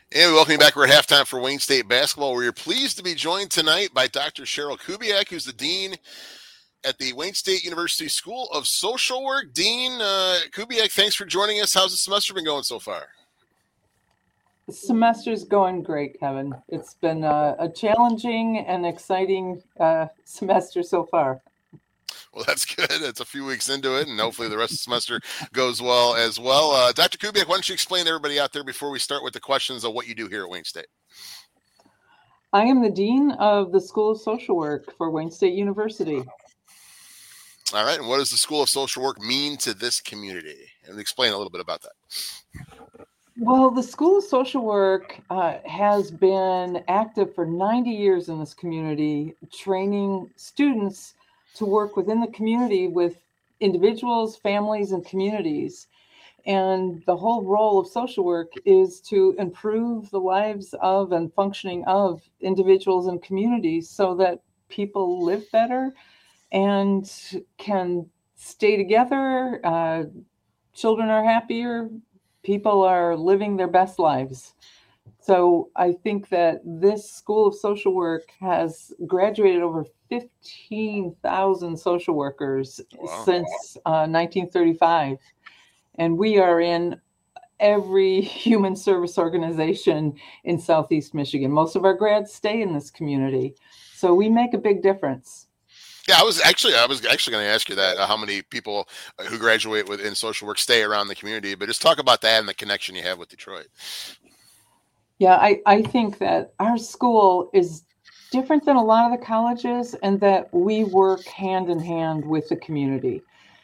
And we welcome you back. We're at halftime for Wayne State basketball. We're pleased to be joined tonight by Dr. Cheryl Kubiak, who's the dean at the Wayne State University School of Social Work. Dean Kubiak, thanks for joining us. How's the semester been going so far? The semester's going great, Kevin. It's been a challenging and exciting semester so far. Well, that's good. It's a few weeks into it, and hopefully the rest of the semester goes well as well. Dr. Kubiak, why don't you explain to everybody out there before we start with the questions of what you do here at Wayne State? I am the dean of the School of Social Work for Wayne State University. All right. And what does the School of Social Work mean to this community? And explain a little bit about that. Well, the School of Social Work has been active for 90 years in this community, training students to work within the community with individuals, families, and communities. And the whole role of social work is to improve the lives of and functioning of individuals and communities so that people live better and can stay together. Children are happier. People are living their best lives. So I think that this School of Social Work has graduated over 15,000 social workers since 1935. And we are in every human service organization in Southeast Michigan. Most of our grads stay in this community. So we make a big difference. Yeah, I was actually going to ask you that how many people who graduate in social work stay around the community, but just talk about that and the connection you have with Detroit. Yeah, I think that our school is different than a lot of the colleges and that we work hand in hand with the community.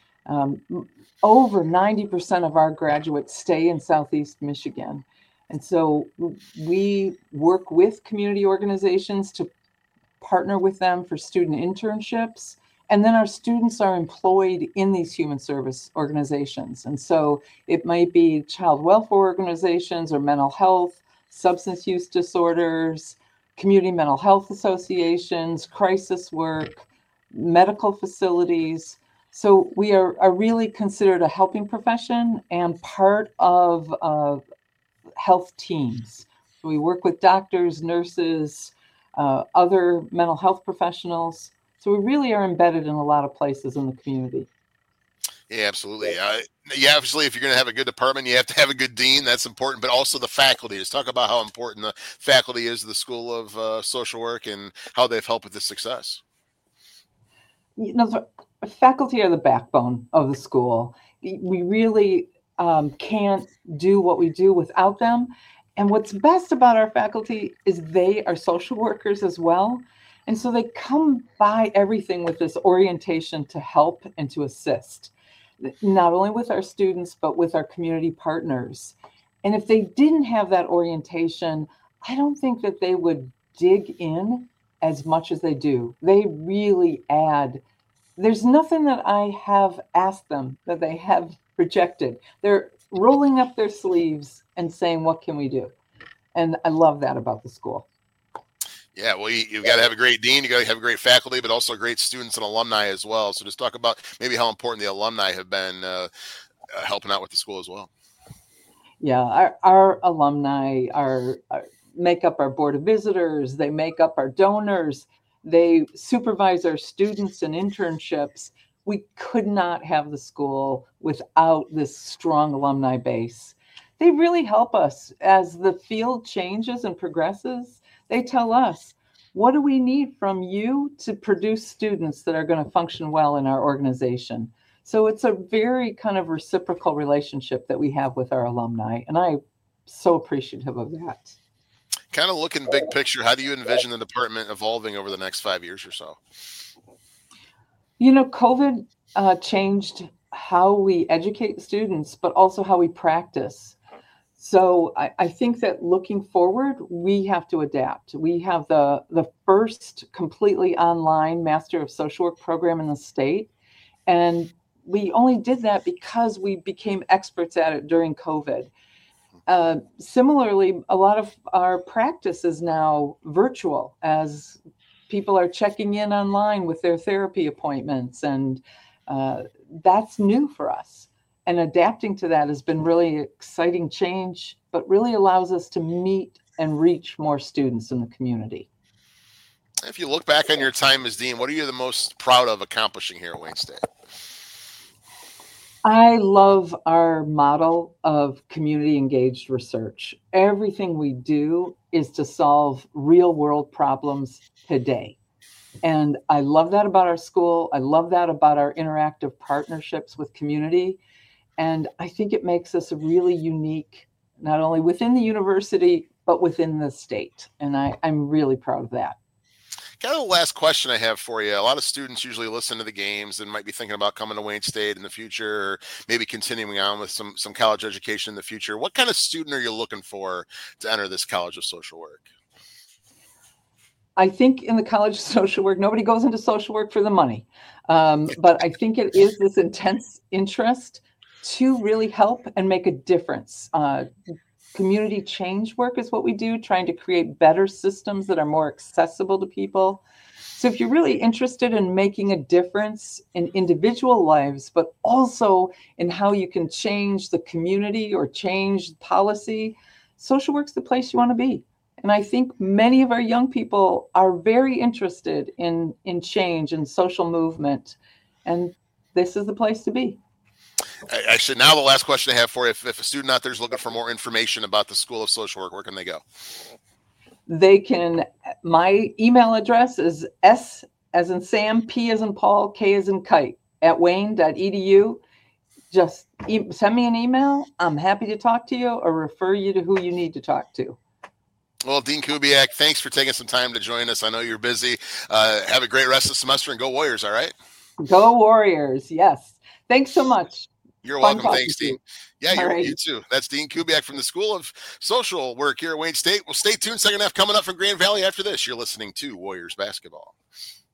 Over 90% of our graduates stay in Southeast Michigan. And so we work with community organizations to partner with them for student internships. And then our students are employed in these human service organizations. And so it might be child welfare organizations or mental health, substance use disorders, community mental health associations, crisis work, medical facilities. So we are really considered a helping profession and part of health teams. So we work with doctors, nurses, other mental health professionals. So we really are embedded in a lot of places in the community. Yeah, absolutely. Yeah, obviously, if you're going to have a good department, you have to have a good dean. That's important, but also the faculty. Let's talk about how important the faculty is to the School of Social Work and how they've helped with this success. You know, the faculty are the backbone of the school. We really can't do what we do without them. And what's best about our faculty is they are social workers as well. And so they come by everything with this orientation to help and to assist, not only with our students, but with our community partners. And if they didn't have that orientation, I don't think that they would dig in as much as they do. They really add. There's nothing that I have asked them that they have rejected. They're rolling up their sleeves and saying, what can we do? And I love that about the school. Yeah, well, you've got to have a great dean, you got to have great faculty, but also great students and alumni as well. So just talk about maybe how important the alumni have been helping out with the school as well. Yeah, our alumni make up our board of visitors. They make up our donors. They supervise our students and internships. We could not have the school without this strong alumni base. They really help us as the field changes and progresses. They tell us, what do we need from you to produce students that are going to function well in our organization? So it's a very kind of reciprocal relationship that we have with our alumni. And I'm so appreciative of that. Kind of looking big picture, how do you envision the department evolving over the next 5 years or so? You know, COVID changed how we educate students, but also how we practice. So I think that looking forward, we have to adapt. We have the first completely online Master of Social Work program in the state. And we only did that because we became experts at it during COVID. Similarly, a lot of our practice is now virtual as people are checking in online with their therapy appointments. And that's new for us. and adapting to that has been really exciting change, but really allows us to meet and reach more students in the community. If you look back on your time as dean, what are you the most proud of accomplishing here at Wayne State? I love our model of community engaged research. Everything we do is to solve real world problems today. And I love that about our school. I love that about our interactive partnerships with community. And I think it makes us really unique, not only within the university, but within the state. And I'm really proud of that. Kind of the last question I have for you. A lot of students usually listen to the games and might be thinking about coming to Wayne State in the future, or maybe continuing on with some college education in the future. What kind of student are you looking for to enter this College of Social Work? I think in the College of Social Work, nobody goes into social work for the money. But I think it is this intense interest to really help and make a difference. Community change work is what we do, trying to create better systems that are more accessible to people. So if you're really interested in making a difference in individual lives, but also in how you can change the community or change policy, social work's the place you want to be. And I think many of our young people are very interested in change and social movement. And this is the place to be. Actually, now the last question I have for you, if a student out there is looking for more information about the School of Social Work, where can they go? They can, my email address is S as in Sam, P as in Paul, K as in kite at wayne.edu. Just send me an email. I'm happy to talk to you or refer you to who you need to talk to. Well, Dean Kubiak, thanks for taking some time to join us. I know you're busy. Have a great rest of the semester and go Warriors, all right? Go Warriors, yes. Thanks so much. You're welcome. Thanks, Dean. Yeah, you too. That's Dean Kubiak from the School of Social Work here at Wayne State. Well, stay tuned. Second half coming up from Grand Valley after this. You're listening to Warriors Basketball.